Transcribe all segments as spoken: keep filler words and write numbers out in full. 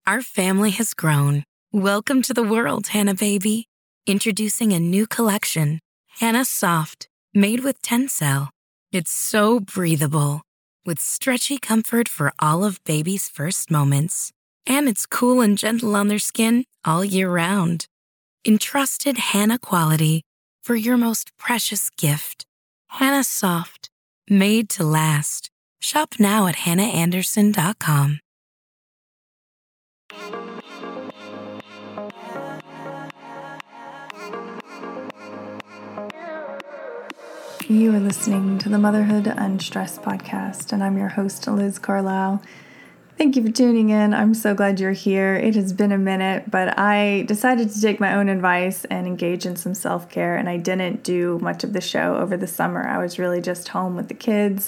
Our family has grown. Welcome to the world, Hannah baby. Introducing a new collection, Hannah Soft, made with Tencel. It's so breathable, with stretchy comfort for all of baby's first moments. And it's cool and gentle on their skin all year round. Entrusted Hannah quality for your most precious gift. Hannah Soft, made to last. Shop now at hannah anderson dot com. You are listening to the Motherhood Unstressed podcast, and I'm your host, Liz Carlisle. Thank you for tuning in. I'm so glad you're here. It has been a minute, but I decided to take my own advice and engage in some self-care, and I didn't do much of the show over the summer. I was really just home with the kids,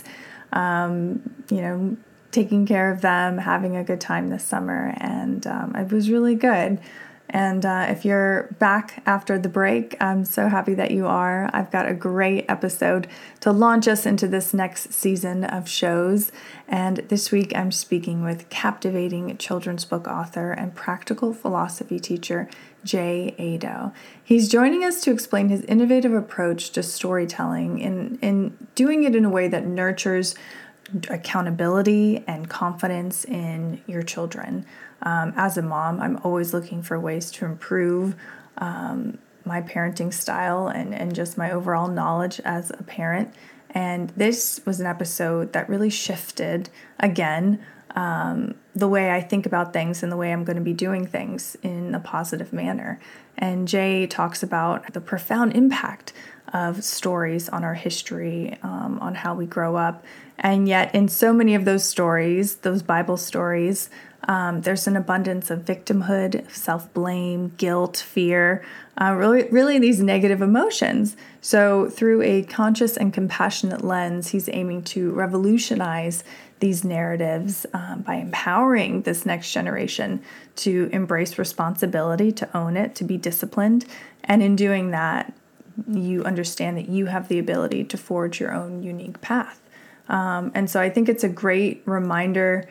um, you know, taking care of them, having a good time this summer, and um, it was really good. And uh, if you're back after the break, I'm so happy that you are. I've got a great episode to launch us into this next season of shows. And this week I'm speaking with captivating children's book author and practical philosophy teacher, Jay Ado. He's joining us to explain his innovative approach to storytelling in, in doing it in a way that nurtures accountability and confidence in your children. Um, as a mom, I'm always looking for ways to improve um, my parenting style and, and just my overall knowledge as a parent. And this was an episode that really shifted, again, um, the way I think about things and the way I'm going to be doing things in a positive manner. And Jay talks about the profound impact of stories on our history, um, on how we grow up. And yet in so many of those stories, those Bible stories, um, there's an abundance of victimhood, self-blame, guilt, fear, uh, really, really these negative emotions. So through a conscious and compassionate lens, he's aiming to revolutionize these narratives um, by empowering this next generation to embrace responsibility, to own it, to be disciplined. And in doing that, you understand that you have the ability to forge your own unique path. Um, and so I think it's a great reminder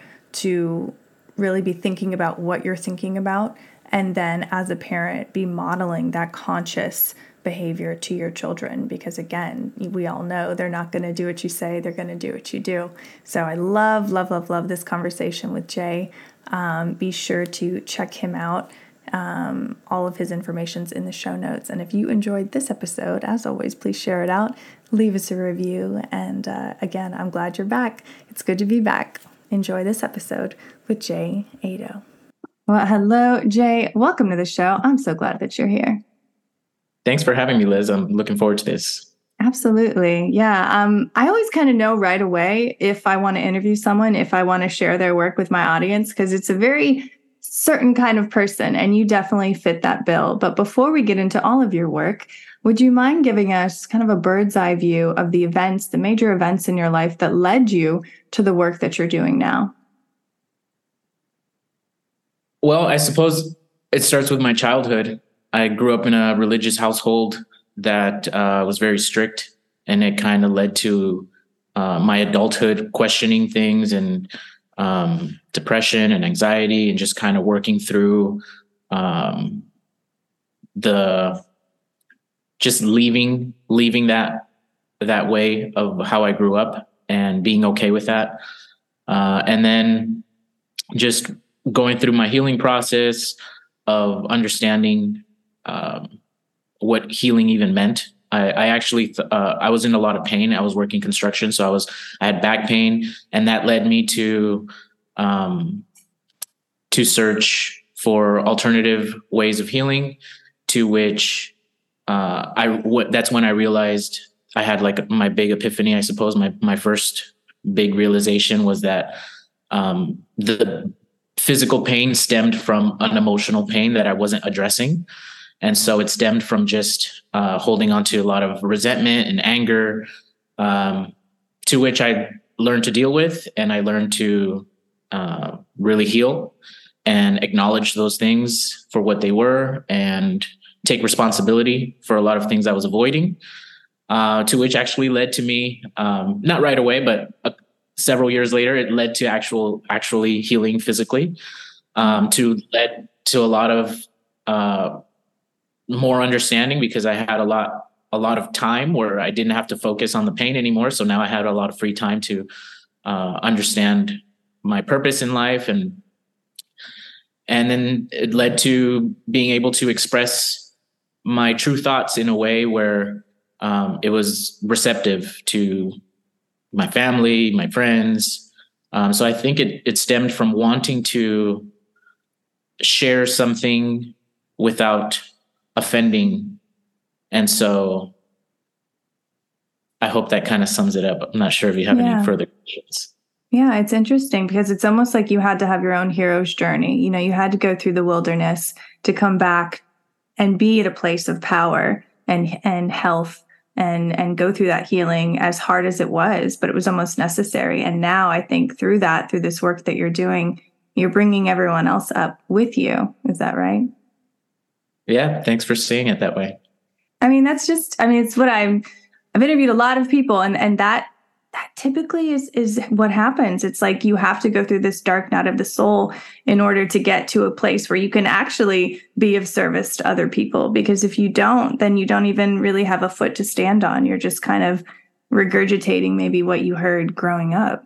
to really be thinking about what you're thinking about, and then as a parent, be modeling that conscious behavior to your children, because again, we all know they're not going to do what you say, they're going to do what you do. So I love, love, love, love this conversation with Jay. Um, be sure to check him out. Um, all of his information's in the show notes. And if you enjoyed this episode, as always, please share it out, leave us a review. And uh, again, I'm glad you're back. It's good to be back. Enjoy this episode with Jay Ado. Well, hello, Jay. Welcome to the show. I'm so glad that you're here. Thanks for having me, Liz. I'm looking forward to this. Absolutely. Yeah. Um, I always kind of know right away if I want to interview someone, if I want to share their work with my audience, because it's a very certain kind of person, and you definitely fit that bill. But before we get into all of your work, would you mind giving us kind of a bird's eye view of the events, the major events in your life that led you to the work that you're doing now? Well, I suppose it starts with my childhood. I grew up in a religious household that uh, was very strict, and it kind of led to uh, my adulthood questioning things and um, depression and anxiety, and just kind of working through um, the just leaving, leaving that, that way of how I grew up and being okay with that. Uh, and then just going through my healing process of understanding um, what healing even meant. I, I actually, th- uh, I was in a lot of pain. I was working construction, so I was, I had back pain, and that led me to, um, to search for alternative ways of healing, to which, uh, I, w- that's when I realized I had like my big epiphany, I suppose. My, my first big realization was that, um, the physical pain stemmed from an emotional pain that I wasn't addressing. And so it stemmed from just uh, holding on to a lot of resentment and anger, um, to which I learned to deal with, and I learned to uh, really heal and acknowledge those things for what they were and take responsibility for a lot of things I was avoiding, uh, to which actually led to me, um, not right away, but uh, several years later, it led to actual actually healing physically. um, to led to a lot of uh, more understanding, because I had a lot a lot of time where I didn't have to focus on the pain anymore. So now I had a lot of free time to uh, understand my purpose in life, and and then it led to being able to express my true thoughts in a way where um, it was receptive to my family, my friends. Um, so I think it it stemmed from wanting to share something without offending. And so I hope that kind of sums it up. I'm not sure if you have yeah. any further questions. Yeah, it's interesting because it's almost like you had to have your own hero's journey. You know, you had to go through the wilderness to come back and be at a place of power and and health and and go through that healing, as hard as it was, but it was almost necessary. And now I think through that, through this work that you're doing, you're bringing everyone else up with you. Is that right? Yeah, thanks for seeing it that way. I mean, that's just, I mean, it's what I'm, I've interviewed a lot of people, and and that that typically is is what happens. It's like you have to go through this dark night of the soul in order to get to a place where you can actually be of service to other people. Because if you don't, then you don't even really have a foot to stand on. You're just kind of regurgitating maybe what you heard growing up.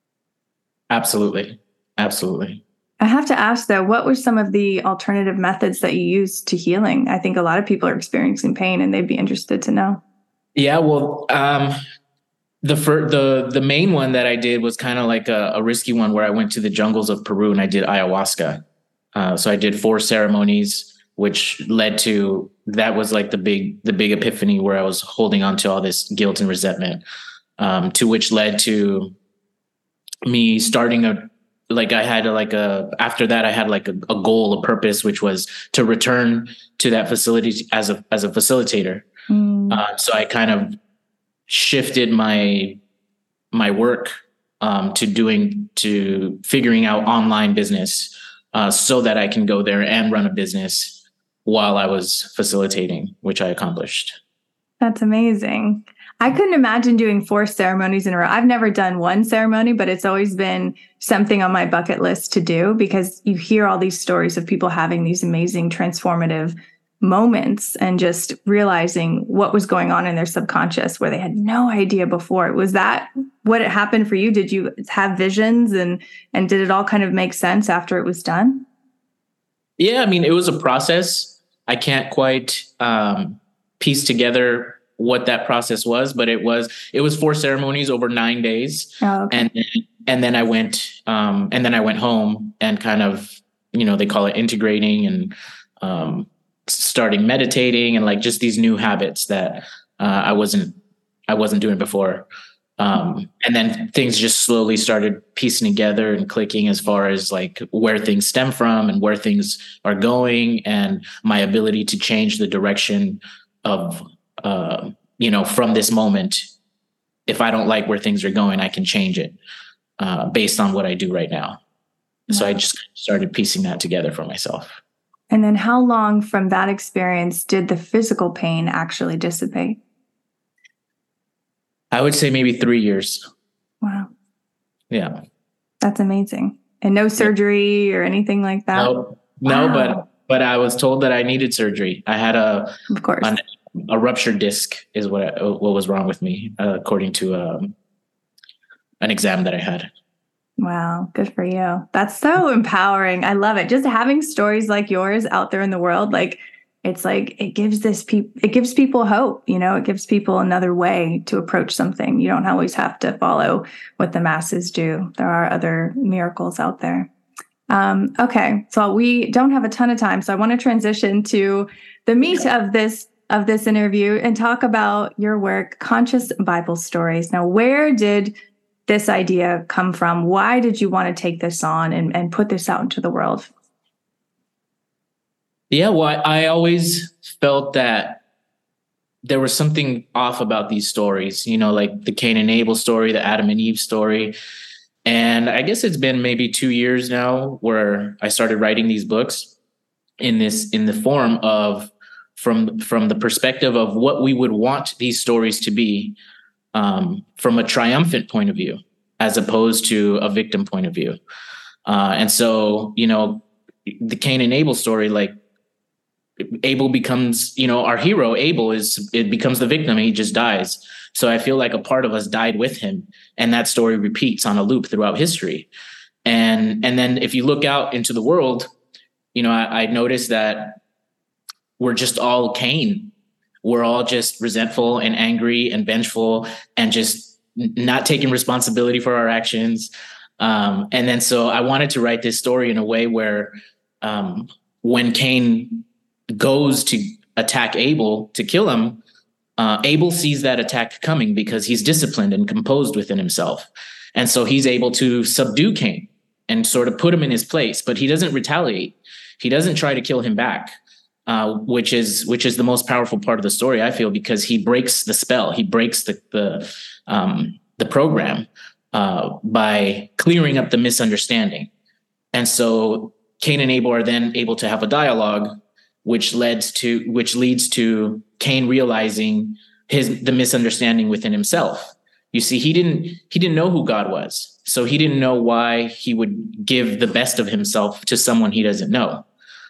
Absolutely. Absolutely. I have to ask, though, what were some of the alternative methods that you used to healing? I think a lot of people are experiencing pain and they'd be interested to know. Yeah, well, um, the fir- the the main one that I did was kind of like a, a risky one, where I went to the jungles of Peru and I did ayahuasca. Uh, so I did four ceremonies, which led to, that was like the big the big epiphany, where I was holding on to all this guilt and resentment, um, to which led to me starting a, like I had a, like a, after that I had like a, a goal, a purpose, which was to return to that facility as a, as a facilitator. Mm. Uh, so I kind of shifted my, my work, um, to doing, to figuring out online business, uh, so that I can go there and run a business while I was facilitating, which I accomplished. That's amazing. I couldn't imagine doing four ceremonies in a row. I've never done one ceremony, but it's always been something on my bucket list to do, because you hear all these stories of people having these amazing transformative moments and just realizing what was going on in their subconscious where they had no idea before. Was that what it happened for you? Did you have visions, and and did it all kind of make sense after it was done? Yeah, I mean, it was a process. I can't quite um, piece together what that process was, but it was, it was four ceremonies over nine days. Oh, okay. And, and then I went, um, and then I went home and kind of, you know, they call it integrating and, um, starting meditating and like just these new habits that, uh, I wasn't, I wasn't doing before. Um, and then things just slowly started piecing together and clicking as far as like where things stem from and where things are going, and my ability to change the direction of, uh, you know, from this moment. If I don't like where things are going, I can change it, uh, based on what I do right now. Yeah. So I just started piecing that together for myself. And then how long from that experience did the physical pain actually dissipate? I would say maybe three years. Wow. Yeah. That's amazing. And no surgery yeah. or anything like that? No, no, wow. but, but I was told that I needed surgery. I had a, of course. An, a ruptured disc is what, what was wrong with me, uh, according to, um, an exam that I had. Wow. Good for you. That's so empowering. I love it. Just having stories like yours out there in the world. Like, it's like, it gives this people, it gives people hope, you know, it gives people another way to approach something. You don't always have to follow what the masses do. There are other miracles out there. Um, okay. So we don't have a ton of time. So I want to transition to the meat of this of this interview and talk about your work, Conscious Bible Stories. Now, where did this idea come from? Why did you want to take this on and, and put this out into the world? Yeah, well, I always felt that there was something off about these stories, you know, like the Cain and Abel story, the Adam and Eve story. And I guess it's been maybe two years now where I started writing these books in this, in the form of, from, from the perspective of what we would want these stories to be, um, from a triumphant point of view, as opposed to a victim point of view. Uh, and so, you know, the Cain and Abel story, like Abel becomes, you know, our hero. Abel is, it becomes the victim and he just dies. So I feel like a part of us died with him, and that story repeats on a loop throughout history. And, and then if you look out into the world, you know, I, I noticed that we're just all Cain. We're all just resentful and angry and vengeful and just not taking responsibility for our actions. Um, and then so I wanted to write this story in a way where um, when Cain goes to attack Abel to kill him, uh, Abel sees that attack coming because he's disciplined and composed within himself. And so he's able to subdue Cain and sort of put him in his place, but he doesn't retaliate. He doesn't try to kill him back, uh, which is which is the most powerful part of the story, I feel, because he breaks the spell. He breaks the the, um, the program uh, by clearing up the misunderstanding. And so Cain and Abel are then able to have a dialogue, which leads to which leads to Cain realizing his the misunderstanding within himself. You see, he didn't he didn't know who God was, so he didn't know why he would give the best of himself to someone he doesn't know.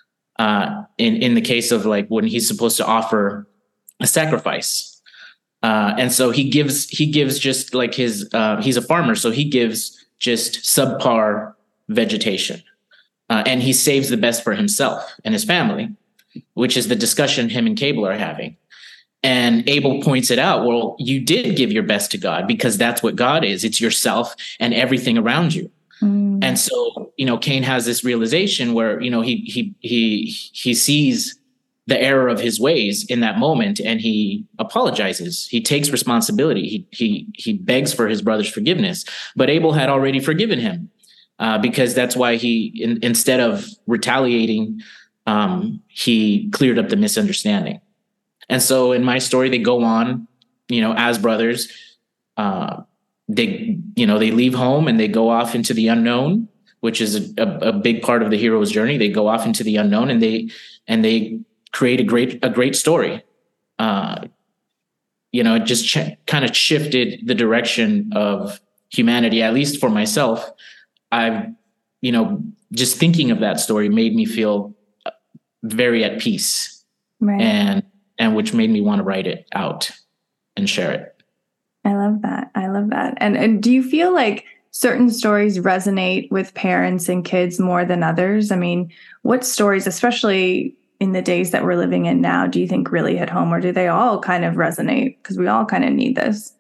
Uh, in in the case of like when he's supposed to offer a sacrifice, uh, and so he gives he gives just like his uh, he's a farmer, so he gives just subpar vegetation, uh, and he saves the best for himself and his family, which is the discussion him and Cable are having. And Abel points it out. Well, you did give your best to God because that's what God is. It's yourself and everything around you. Mm. And so, you know, Cain has this realization where, you know, he he he he sees the error of his ways in that moment, and he apologizes. He takes responsibility. He he he begs for his brother's forgiveness. But Abel had already forgiven him uh, because that's why he, in, instead of retaliating, um, he cleared up the misunderstanding. And so in my story, they go on, you know, as brothers, uh, they, you know, they leave home and they go off into the unknown, which is a, a big part of the hero's journey. They go off into the unknown and they, and they create a great, a great story. Uh, you know, it just ch- kind of shifted the direction of humanity, at least for myself. I've, you know, just thinking of that story made me feel very at peace. Right. And, and which made me want to write it out and share it. I love that. I love that. And and do you feel like certain stories resonate with parents and kids more than others? I mean, what stories, especially in the days that we're living in now, do you think really hit home, or do they all kind of resonate? Because we all kind of need this.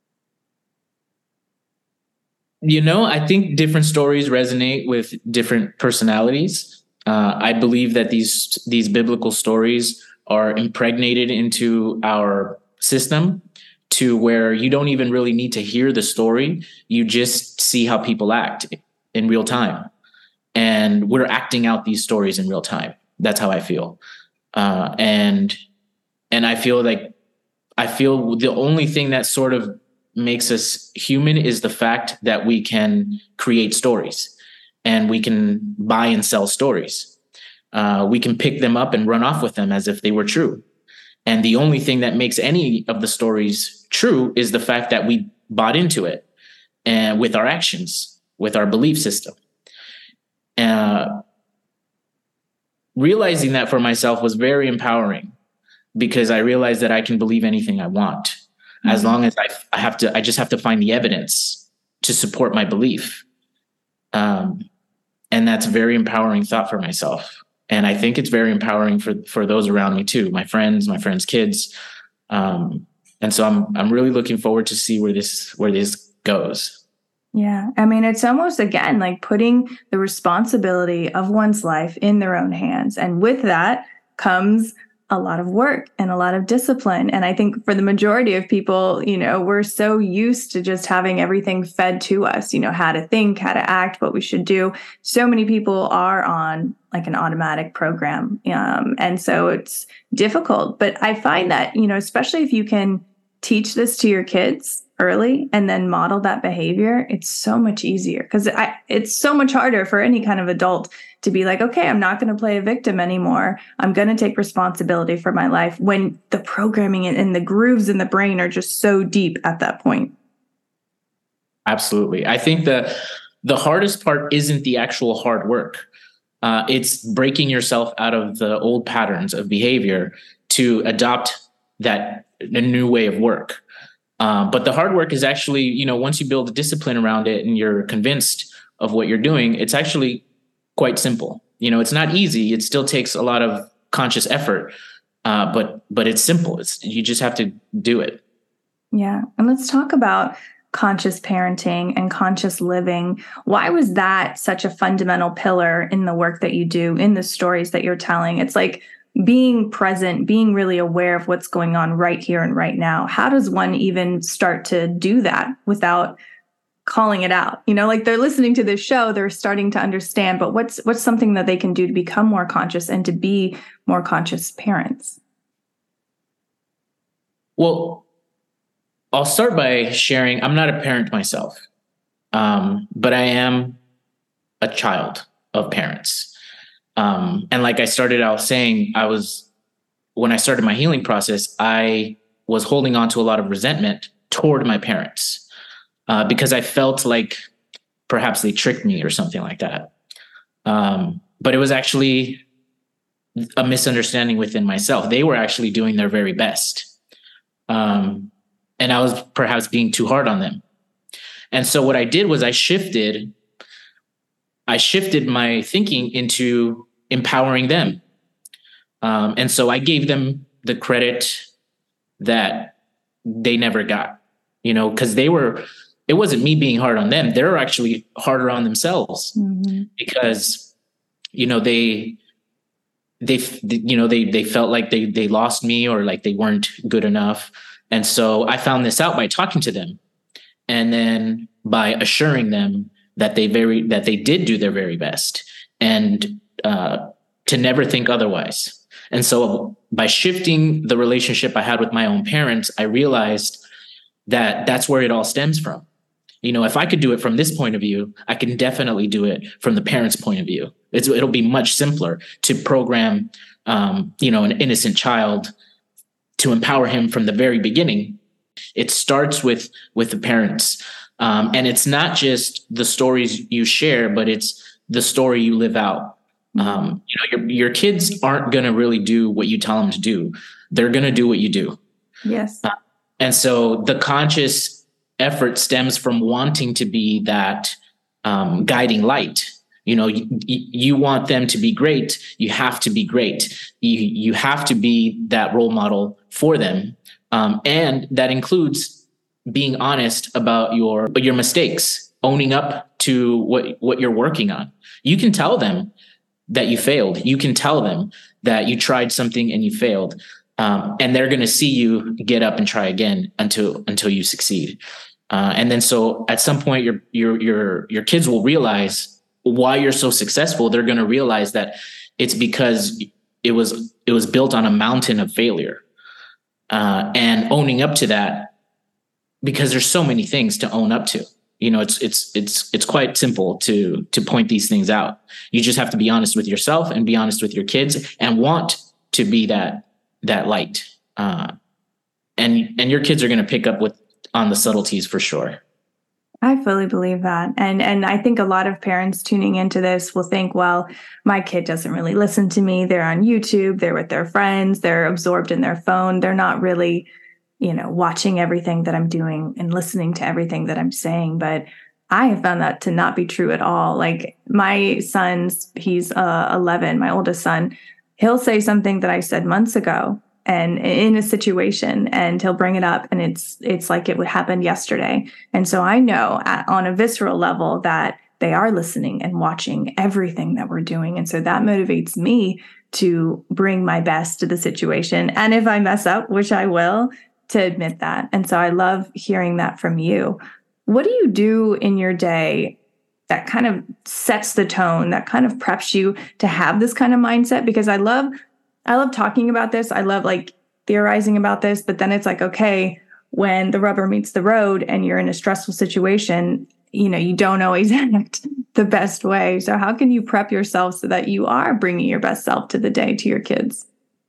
You know, I think different stories resonate with different personalities. Uh, I believe that these these biblical stories are impregnated into our system to where you don't even really need to hear the story. You just see how people act in real time. And we're acting out these stories in real time. That's how I feel. Uh, and, and I feel like, I feel the only thing that sort of makes us human is the fact that we can create stories and we can buy and sell stories. Uh, we can pick them up and run off with them as if they were true. And the only thing that makes any of the stories true is the fact that we bought into it and with our actions, with our belief system. Uh, realizing that for myself was very empowering because I realized that I can believe anything I want mm-hmm. as long as I, I have to, I just have to find the evidence to support my belief. Um, and that's a very empowering thought for myself. And I think it's very empowering for, for those around me too, my friends, my friends' kids. Um, and so I'm I'm really looking forward to see where this where this goes. Yeah. I mean, it's almost, again, like putting the responsibility of one's life in their own hands. And with that comes a lot of work and a lot of discipline. And I think for the majority of people, you know, we're so used to just having everything fed to us, you know, how to think, how to act, what we should do. So many people are on like an automatic program. Um, and so it's difficult. But I find that, you know, especially if you can teach this to your kids early and then model that behavior, it's so much easier because it's so much harder for any kind of adult to be like, okay, I'm not going to play a victim anymore. I'm going to take responsibility for my life when the programming and the grooves in the brain are just so deep at that point. Absolutely. I think the the hardest part isn't the actual hard work. Uh, it's breaking yourself out of the old patterns of behavior to adopt that a new way of work. Um, but the hard work is actually, you know, once you build a discipline around it and you're convinced of what you're doing, it's actually quite simple. You know, it's not easy. It still takes a lot of conscious effort, uh, but but it's simple. It's you just have to do it. Yeah. And let's talk about conscious parenting and conscious living. Why was that such a fundamental pillar in the work that you do, in the stories that you're telling? It's like being present, being really aware of what's going on right here and right now. How does one even start to do that without calling it out? You know, like they're listening to this show, they're starting to understand, but what's what's something that they can do to become more conscious and to be more conscious parents? Well, I'll start by sharing, I'm not a parent myself, um, but I am a child of parents. Um, and like I started out saying, I was, when I started my healing process, I was holding on to a lot of resentment toward my parents uh, because I felt like perhaps they tricked me or something like that. Um, but it was actually a misunderstanding within myself. They were actually doing their very best. Um, and I was perhaps being too hard on them. And so what I did was I shifted, I shifted my thinking into empowering them. Um, and so I gave them the credit that they never got, you know, because they were, it wasn't me being hard on them. They're actually harder on themselves mm-hmm. because, you know, they, they, you know, they, they felt like they, they lost me or like they weren't good enough. And so I found this out by talking to them and then by assuring them that they very, that they did do their very best and uh, to never think otherwise. And so by shifting the relationship I had with my own parents, I realized that that's where it all stems from. You know, if I could do it from this point of view, I can definitely do it from the parents' point of view. It's, it'll be much simpler to program, um, you know, an innocent child to empower him from the very beginning. It starts with, with the parents. Um, and it's not just the stories you share, but it's the story you live out. Um, you know, your, your kids aren't going to really do what you tell them to do. They're going to do what you do. Yes. Uh, and so the conscious effort stems from wanting to be that um, guiding light. You know, you, you want them to be great. You have to be great. You, you have to be that role model for them. Um, and that includes being honest about your, your mistakes, owning up to what, what you're working on. You can tell them that you failed. You can tell them that you tried something and you failed. Um, and they're going to see you get up and try again until, until you succeed. Uh, and then, so at some point your, your, your, your kids will realize why you're so successful. They're going to realize that it's because it was, it was built on a mountain of failure, uh, and owning up to that, because there's so many things to own up to. You know, it's, it's, it's, it's quite simple to, to point these things out. You just have to be honest with yourself and be honest with your kids and want to be that, that light. Uh, and, and your kids are going to pick up with, on the subtleties for sure. I fully believe that. And and I think a lot of parents tuning into this will think, well, my kid doesn't really listen to me. They're on YouTube, they're with their friends, they're absorbed in their phone. They're not really, you know, watching everything that I'm doing and listening to everything that I'm saying. But I have found that to not be true at all. Like my son's, he's uh, eleven, my oldest son, he'll say something that I said months ago and in a situation, and he'll bring it up and it's, it's like it would happen yesterday. And so I know at, on a visceral level that they are listening and watching everything that we're doing. And so that motivates me to bring my best to the situation. And if I mess up, which I will, to admit that. And so I love hearing that from you. What do you do in your day that kind of sets the tone, that kind of preps you to have this kind of mindset? Because I love I love talking about this. I love like theorizing about this, but then it's like, okay, when the rubber meets the road and you're in a stressful situation, you know, you don't always act the best way. So how can you prep yourself so that you are bringing your best self to the day to your kids?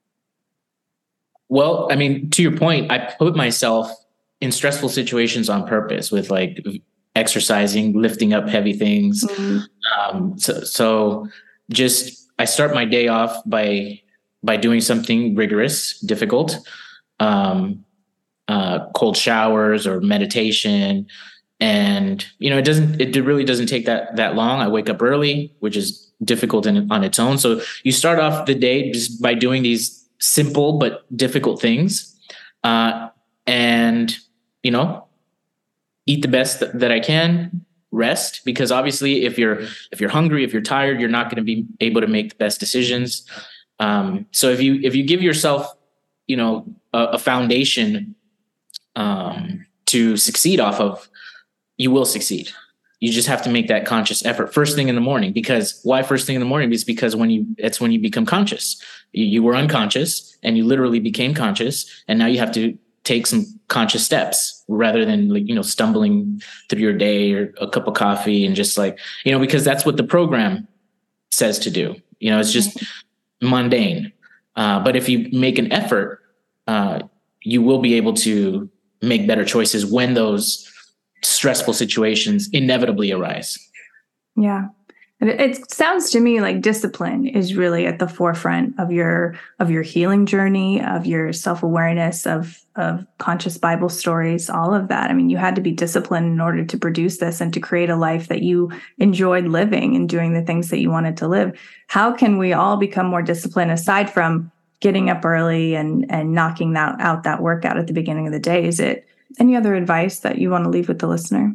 Well, I mean, to your point, I put myself in stressful situations on purpose with like exercising, lifting up heavy things. Mm-hmm. Um, so, so just, I start my day off by, by doing something rigorous, difficult, um, uh, cold showers or meditation. And, you know, it doesn't, it really doesn't take that, that long. I wake up early, which is difficult in, on its own. So you start off the day just by doing these simple but difficult things. Uh, and, you know, eat the best th- that I can, rest, because obviously if you're, if you're hungry, if you're tired, you're not going to be able to make the best decisions. Um, so if you, if you give yourself, you know, a, a foundation, um, to succeed off of, you will succeed. You just have to make that conscious effort first thing in the morning. Because why first thing in the morning? It's because when you, it's when you become conscious. You, you were unconscious and you literally became conscious. And now you have to take some conscious steps rather than, like, you know, stumbling through your day or a cup of coffee and just like, you know, because that's what the program says to do. You know, it's just mundane. Uh, but if you make an effort, uh, you will be able to make better choices when those stressful situations inevitably arise. Yeah. It, it sounds to me like discipline is really at the forefront of your of your healing journey, of your self-awareness, of of conscious Bible stories, all of that. I mean, you had to be disciplined in order to produce this and to create a life that you enjoyed living and doing the things that you wanted to live. How can we all become more disciplined aside from getting up early and and knocking that out that workout at the beginning of the day? Is it any other advice that you want to leave with the listener?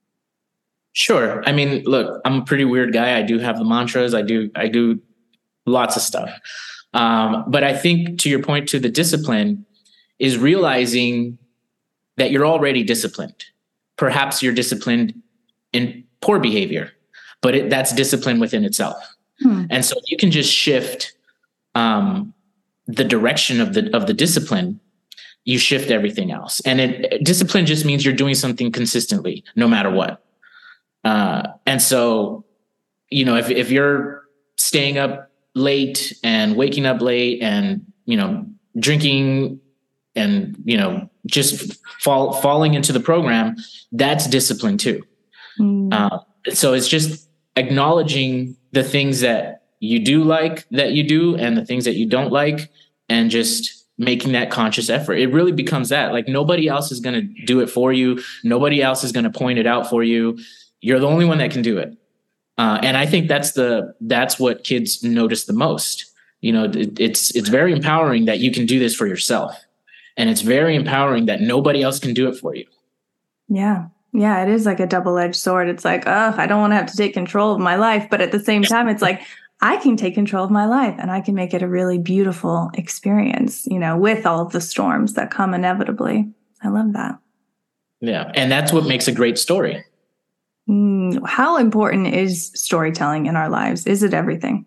Sure. I mean, look, I'm a pretty weird guy. I do have the mantras. I do, I do lots of stuff. Um, but I think to your point, to the discipline is realizing that you're already disciplined. Perhaps you're disciplined in poor behavior, but it, that's discipline within itself. Hmm. And so you can just shift um, the direction of the, of the discipline. You shift everything else. And it, discipline just means you're doing something consistently, no matter what. Uh, and so, you know, if, if you're staying up late and waking up late and, you know, drinking and, you know, just fall, falling into the program, that's discipline too. Mm. Uh, so it's just acknowledging the things that you do like that you do and the things that you don't like, and just making that conscious effort. It really becomes that. Like, nobody else is going to do it for you. Nobody else is going to point it out for you. You're the only one that can do it. Uh, and I think that's the, that's what kids notice the most. You know, it, it's, it's very empowering that you can do this for yourself. And it's very empowering that nobody else can do it for you. Yeah. Yeah. It is like a double-edged sword. It's like, oh, I don't want to have to take control of my life. But at the same time, it's like, I can take control of my life and I can make it a really beautiful experience, you know, with all of the storms that come inevitably. I love that. Yeah. And that's what makes a great story. Mm, how important is storytelling in our lives? Is it everything?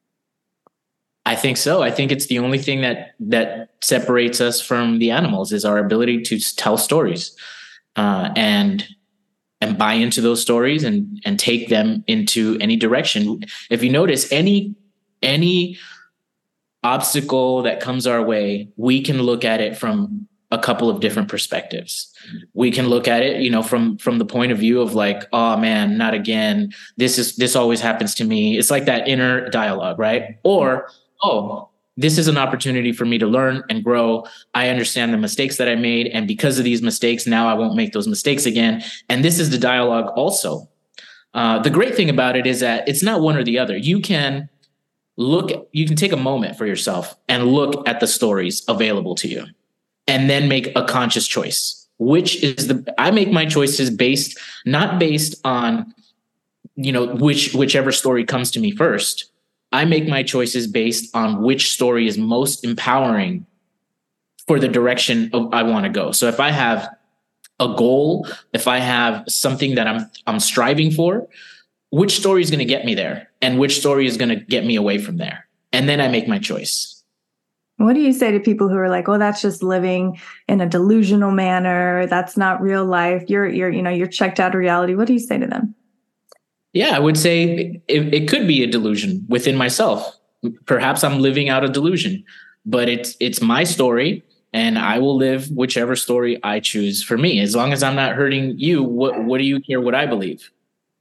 I think so. I think it's the only thing that, that separates us from the animals is our ability to tell stories, uh, and, and buy into those stories and, and take them into any direction. If you notice, any, any obstacle that comes our way, we can look at it from a couple of different perspectives. We can look at it, you know, from, from the point of view of like, oh man, not again. This is, this always happens to me. It's like that inner dialogue, right? Or, oh, this is an opportunity for me to learn and grow. I understand the mistakes that I made. And because of these mistakes, now I won't make those mistakes again. And this is the dialogue also. Uh, the great thing about it is that it's not one or the other. You can look, you can take a moment for yourself and look at the stories available to you and then make a conscious choice, which is the, I make my choices based, not based on, you know, which, whichever story comes to me first. I make my choices based on which story is most empowering for the direction of, I want to go. So if I have a goal, if I have something that I'm I'm striving for, which story is going to get me there and which story is going to get me away from there? And then I make my choice. What do you say to people who are like, "Oh, that's just living in a delusional manner. That's not real life. You're you're you know, you're checked out of reality." What do you say to them? Yeah, I would say it, it could be a delusion within myself. Perhaps I'm living out a delusion, but it's it's my story, and I will live whichever story I choose for me. As long as I'm not hurting you, what what do you care what I believe?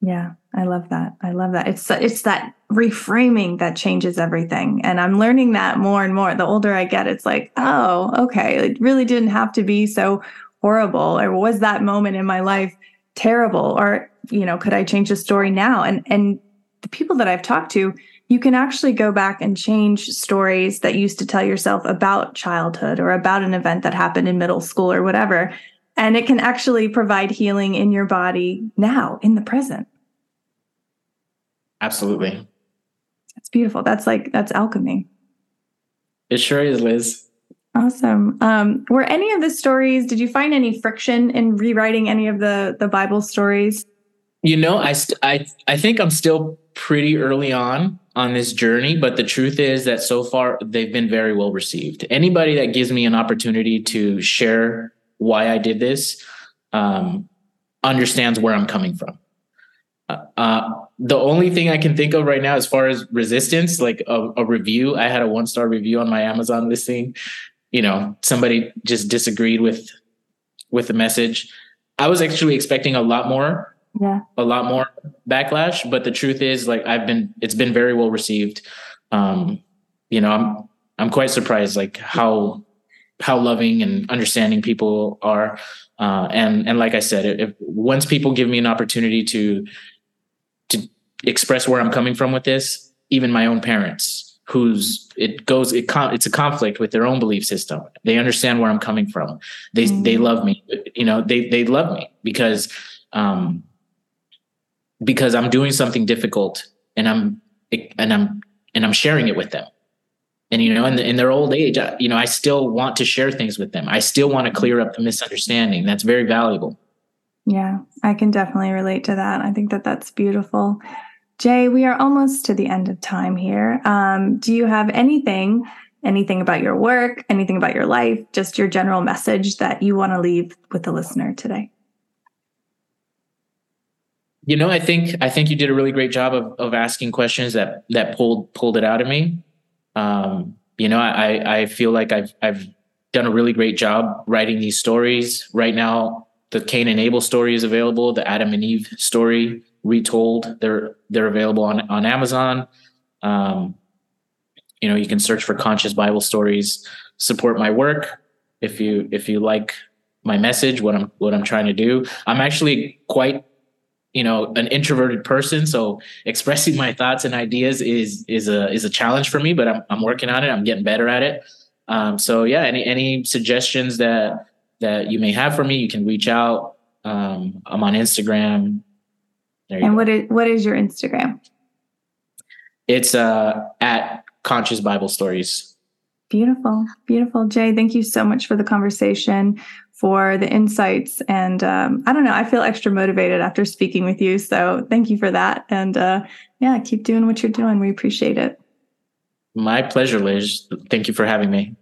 Yeah, I love that. I love that. It's it's that reframing that changes everything. And I'm learning that more and more. The older I get, it's like, oh, okay, it really didn't have to be so horrible. Or was that moment in my life terrible? Or, you know, could I change the story now? And and the people that I've talked to, you can actually go back and change stories that you used to tell yourself about childhood or about an event that happened in middle school or whatever. And it can actually provide healing in your body now, in the present. Absolutely. That's beautiful. That's like, that's alchemy. It sure is, Liz. Awesome. Um, were any of the stories, did you find any friction in rewriting any of the, the Bible stories? You know, I, st- I, I think I'm still pretty early on on this journey, but the truth is that so far they've been very well received. Anybody that gives me an opportunity to share why I did this um, understands where I'm coming from. Uh, the only thing I can think of right now, as far as resistance, like a, a review, I had a one star review on my Amazon listing. You know, somebody just disagreed with with the message. I was actually expecting a lot more, yeah, a lot more backlash. But the truth is, like, I've been, it's been very well received. Um, you know, I'm I'm quite surprised, like how how loving and understanding people are. Uh, and and like I said, if once people give me an opportunity to to express where I'm coming from with this, even my own parents, who's it goes, it con- it's a conflict with their own belief system. They understand where I'm coming from. They mm. they love me. You know, they they love me because um, because I'm doing something difficult, and I'm and I'm and I'm sharing it with them. And you know, in, the, in their old age, I, you know, I still want to share things with them. I still want to clear up the misunderstanding. That's very valuable. Yeah, I can definitely relate to that. I think that that's beautiful. Jay, we are almost to the end of time here. Um, do you have anything, anything about your work, anything about your life, just your general message that you want to leave with the listener today? You know, I think I think you did a really great job of of asking questions that that pulled pulled it out of me. Um, you know, I I feel like I've I've done a really great job writing these stories. Right now, the Cain and Abel story is available. The Adam and Eve story retold. They're they're available on on Amazon. Um, you know, you can search for Conscious Bible Stories. Support my work if you if you like my message, what I'm what I'm trying to do. I'm actually quite, you know, an introverted person, so expressing my thoughts and ideas is is a is a challenge for me. But I'm I'm working on it. I'm getting better at it. Um, so yeah, any any suggestions that that you may have for me, you can reach out. Um, I'm on Instagram. There you and go. what is what is your Instagram? It's uh, at Conscious Bible Stories. Beautiful, beautiful. Jay, thank you so much for the conversation, for the insights. And um, I don't know, I feel extra motivated after speaking with you. So thank you for that. And uh, yeah, keep doing what you're doing. We appreciate it. My pleasure, Liz. Thank you for having me.